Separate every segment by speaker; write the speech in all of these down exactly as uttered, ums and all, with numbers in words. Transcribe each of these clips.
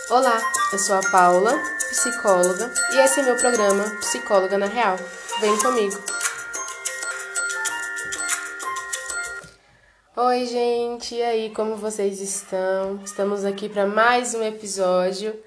Speaker 1: Olá, eu sou a Paula, psicóloga, e esse é meu programa Psicóloga na Real. Vem comigo! Oi, gente, e aí, como vocês estão? Estamos aqui para mais um episódio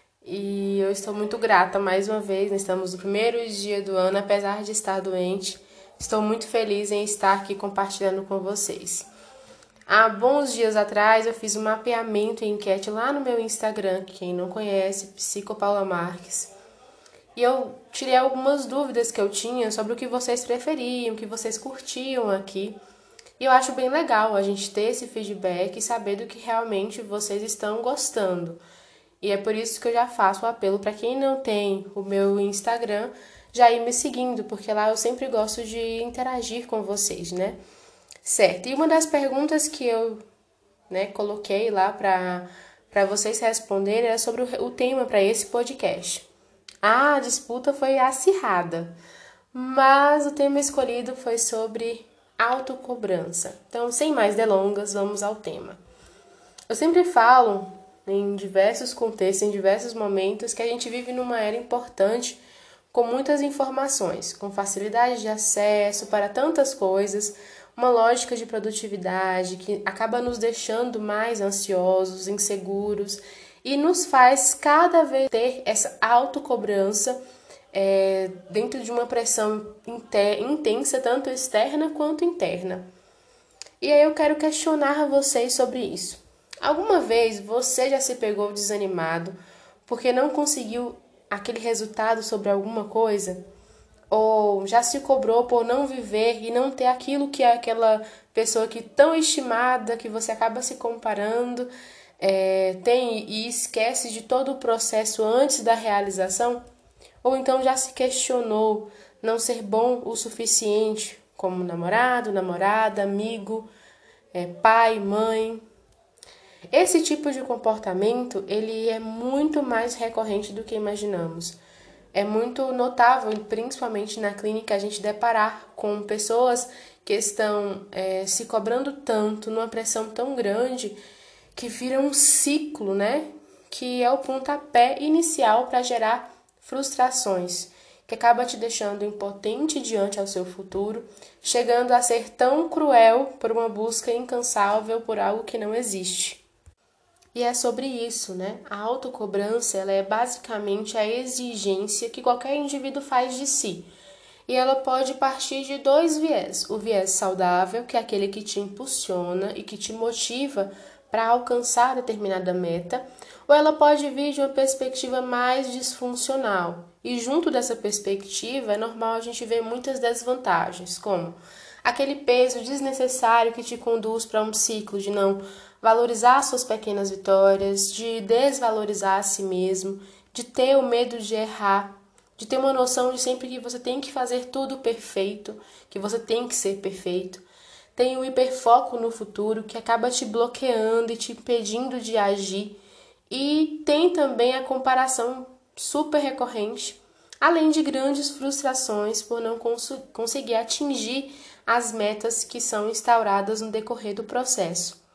Speaker 1: e eu estou muito grata mais uma vez. Nós estamos no primeiro dia do ano, apesar de estar doente. Estou muito feliz em estar aqui compartilhando com vocês. Há bons dias atrás eu fiz um mapeamento e enquete lá no meu Instagram, quem não conhece, Psicopaula Marques. E eu tirei algumas dúvidas que eu tinha sobre o que vocês preferiam, o que vocês curtiam aqui. E eu acho bem legal a gente ter esse feedback e saber do que realmente vocês estão gostando. E é por isso que eu já faço o apelo para quem não tem o meu Instagram, já ir me seguindo, porque lá eu sempre gosto de interagir com vocês, né? Certo, e uma das perguntas que eu né, coloquei lá para para vocês responderem era sobre o, o tema para esse podcast. A disputa foi acirrada, mas o tema escolhido foi sobre autocobrança. Então, sem mais delongas, vamos ao tema. Eu sempre falo em diversos contextos, em diversos momentos, que a gente vive numa era importante com muitas informações, com facilidade de acesso para tantas coisas, uma lógica de produtividade que acaba nos deixando mais ansiosos, inseguros e nos faz cada vez ter essa autocobrança é, dentro de uma pressão intensa, tanto externa quanto interna. E aí eu quero questionar vocês sobre isso. Alguma vez você já se pegou desanimado porque não conseguiu aquele resultado sobre alguma coisa? Ou já se cobrou por não viver e não ter aquilo que é aquela pessoa que tão estimada, que você acaba se comparando, é, tem e esquece de todo o processo antes da realização? Ou então já se questionou não ser bom o suficiente como namorado, namorada, amigo, é, pai, mãe? Esse tipo de comportamento ele é muito mais recorrente do que imaginamos. É muito notável, principalmente na clínica, a gente deparar com pessoas que estão é, se cobrando tanto, numa pressão tão grande, que vira um ciclo, né? Que é o pontapé inicial para gerar frustrações, que acaba te deixando impotente diante ao seu futuro, chegando a ser tão cruel por uma busca incansável por algo que não existe. E é sobre isso, né? A autocobrança, ela é basicamente a exigência que qualquer indivíduo faz de si. E ela pode partir de dois viés. O viés saudável, que é aquele que te impulsiona e que te motiva para alcançar determinada meta, ou ela pode vir de uma perspectiva mais disfuncional. E junto dessa perspectiva, é normal a gente ver muitas desvantagens, como aquele peso desnecessário que te conduz para um ciclo de não valorizar suas pequenas vitórias, de desvalorizar a si mesmo, de ter o medo de errar, de ter uma noção de sempre que você tem que fazer tudo perfeito, que você tem que ser perfeito. Tem o hiperfoco no futuro que acaba te bloqueando e te impedindo de agir. E tem também a comparação super recorrente, além de grandes frustrações por não cons- conseguir atingir as metas que são instauradas no decorrer do processo.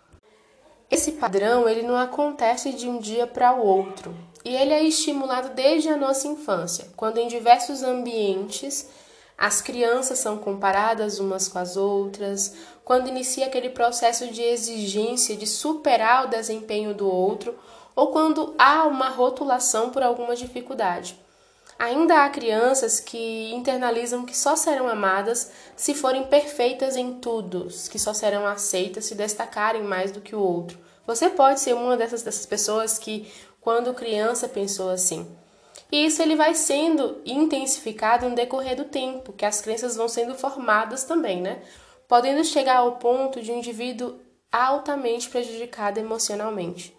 Speaker 1: Esse padrão ele não acontece de um dia para o outro e ele é estimulado desde a nossa infância, quando em diversos ambientes as crianças são comparadas umas com as outras, quando inicia aquele processo de exigência de superar o desempenho do outro ou quando há uma rotulação por alguma dificuldade. Ainda há crianças que internalizam que só serão amadas se forem perfeitas em tudo, que só serão aceitas se destacarem mais do que o outro. Você pode ser uma dessas, dessas pessoas que, quando criança, pensou assim. E isso ele vai sendo intensificado no decorrer do tempo, que as crenças vão sendo formadas também, né? Podendo chegar ao ponto de um indivíduo altamente prejudicado emocionalmente.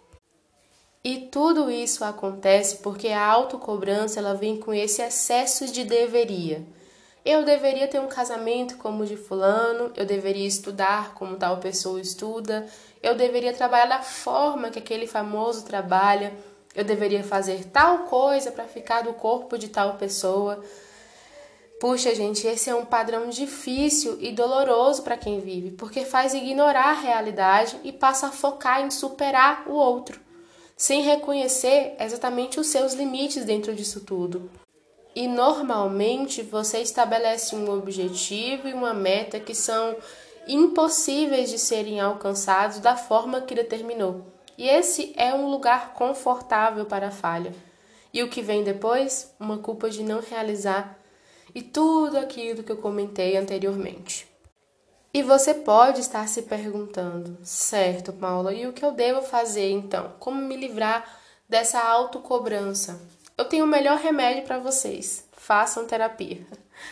Speaker 1: E tudo isso acontece porque a autocobrança ela vem com esse excesso de deveria. Eu deveria ter um casamento como o de fulano, eu deveria estudar como tal pessoa estuda, eu deveria trabalhar da forma que aquele famoso trabalha, eu deveria fazer tal coisa para ficar do corpo de tal pessoa. Puxa, gente, esse é um padrão difícil e doloroso para quem vive, porque faz ignorar a realidade e passa a focar em superar o outro. sem reconhecer exatamente os seus limites dentro disso tudo. E normalmente você estabelece um objetivo e uma meta que são impossíveis de serem alcançados da forma que determinou. E esse é um lugar confortável para a falha. E o que vem depois? Uma culpa de não realizar e tudo aquilo que eu comentei anteriormente. E você pode estar se perguntando, certo, Paula, e o que eu devo fazer então? Como me livrar dessa autocobrança? Eu tenho o melhor remédio para vocês: façam terapia.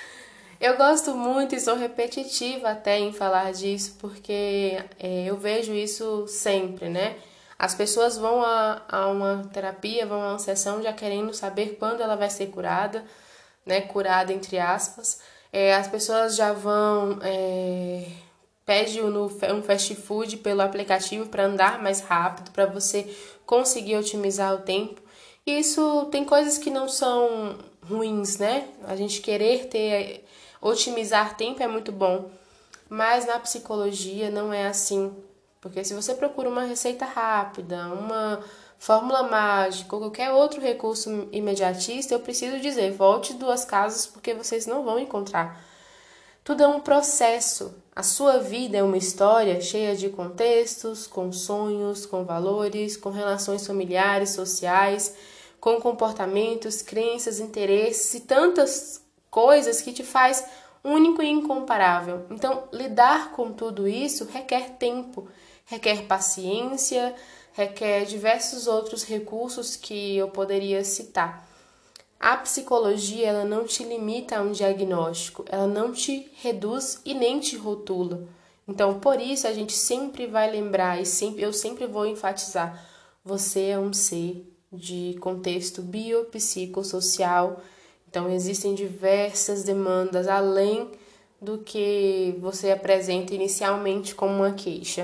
Speaker 1: Eu gosto muito e sou repetitiva até em falar disso, porque é, eu vejo isso sempre, né? As pessoas vão a, a uma terapia, vão a uma sessão já querendo saber quando ela vai ser curada, né? Curada entre aspas. É, as pessoas já vão, é, pede no, um fast food pelo aplicativo para andar mais rápido, para você conseguir otimizar o tempo. E isso tem coisas que não são ruins, né? A gente querer ter, otimizar tempo é muito bom, mas na psicologia não é assim. Porque se você procura uma receita rápida, uma fórmula mágica ou qualquer outro recurso imediatista, eu preciso dizer, volte duas casas porque vocês não vão encontrar. Tudo é um processo. A sua vida é uma história cheia de contextos, com sonhos, com valores, com relações familiares, sociais, com comportamentos, crenças, interesses e tantas coisas que te faz único e incomparável. Então, lidar com tudo isso requer tempo, requer paciência, requer diversos outros recursos que eu poderia citar. A psicologia, ela não te limita a um diagnóstico, ela não te reduz e nem te rotula. Então, por isso, a gente sempre vai lembrar e sempre, eu sempre vou enfatizar, você é um ser de contexto biopsicossocial. Então, existem diversas demandas além do que você apresenta inicialmente como uma queixa.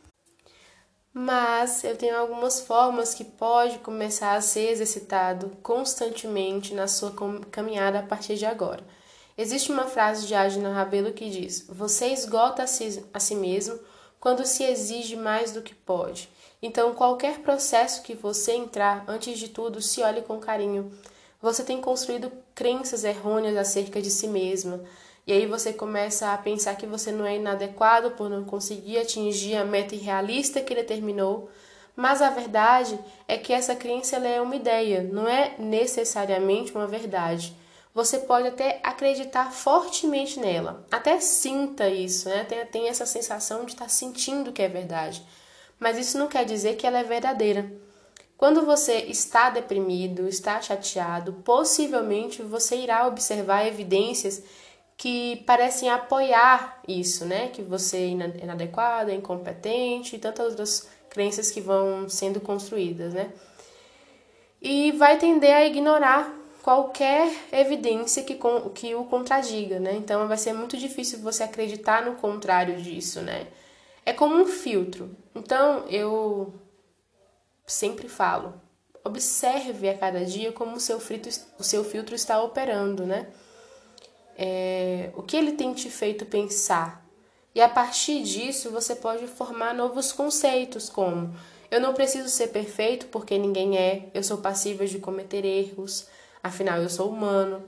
Speaker 1: Mas eu tenho algumas formas que pode começar a ser exercitado constantemente na sua caminhada a partir de agora. Existe uma frase de Adina Rabelo que diz: você esgota a si, a si mesmo quando se exige mais do que pode. Então, qualquer processo que você entrar, antes de tudo, se olhe com carinho. Você tem construído crenças errôneas acerca de si mesma. E aí você começa a pensar que você não é inadequado por não conseguir atingir a meta irrealista que determinou. Mas a verdade é que essa crença ela é uma ideia, não é necessariamente uma verdade. Você pode até acreditar fortemente nela, até sinta isso, né? tem, tem essa sensação de estar sentindo que é verdade. Mas isso não quer dizer que ela é verdadeira. Quando você está deprimido, está chateado, possivelmente você irá observar evidências que parecem apoiar isso, né? Que você é inadequado, é incompetente e tantas outras crenças que vão sendo construídas, né? E vai tender a ignorar qualquer evidência que, que o contradiga, né? Então vai ser muito difícil você acreditar no contrário disso, né? É como um filtro. Então eu sempre falo, observe a cada dia como o seu filtro, o seu filtro está operando, né? É, o que ele tem te feito pensar. E a partir disso você pode formar novos conceitos como: eu não preciso ser perfeito porque ninguém é, eu sou passível de cometer erros, afinal eu sou humano.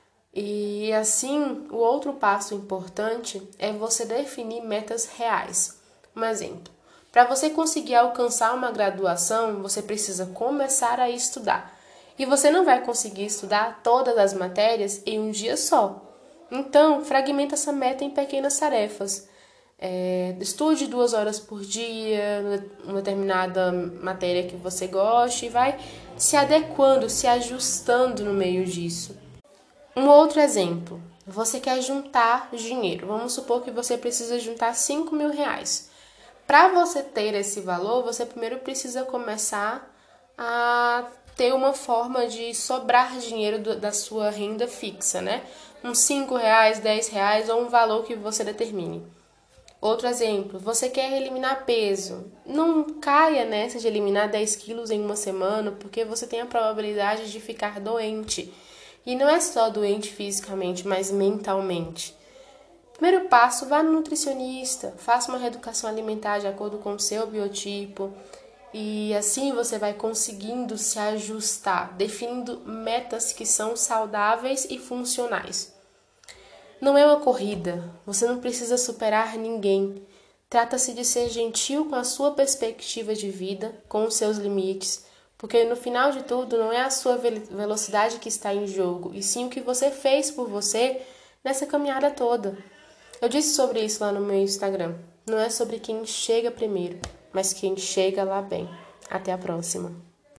Speaker 1: E assim, o outro passo importante é você definir metas reais. Um exemplo: para você conseguir alcançar uma graduação, você precisa começar a estudar. E você não vai conseguir estudar todas as matérias em um dia só. Então, fragmenta essa meta em pequenas tarefas. É, estude duas horas por dia, uma determinada matéria que você goste, e vai se adequando, se ajustando no meio disso. Um outro exemplo, você quer juntar dinheiro. Vamos supor que você precisa juntar cinco mil reais. Para você ter esse valor, você primeiro precisa começar a ter uma forma de sobrar dinheiro do, da sua renda fixa, né? Uns cinco reais, dez reais ou um valor que você determine. Outro exemplo, você quer eliminar peso. Não caia nessa de eliminar dez quilos em uma semana, porque você tem a probabilidade de ficar doente. E não é só doente fisicamente, mas mentalmente. Primeiro passo, vá no nutricionista, faça uma reeducação alimentar de acordo com o seu biotipo. E assim você vai conseguindo se ajustar, definindo metas que são saudáveis e funcionais. Não é uma corrida, você não precisa superar ninguém. Trata-se de ser gentil com a sua perspectiva de vida, com os seus limites, porque no final de tudo não é a sua velocidade que está em jogo, e sim o que você fez por você nessa caminhada toda. Eu disse sobre isso lá no meu Instagram. Não é sobre quem chega primeiro, mas quem chega lá bem. Até a próxima.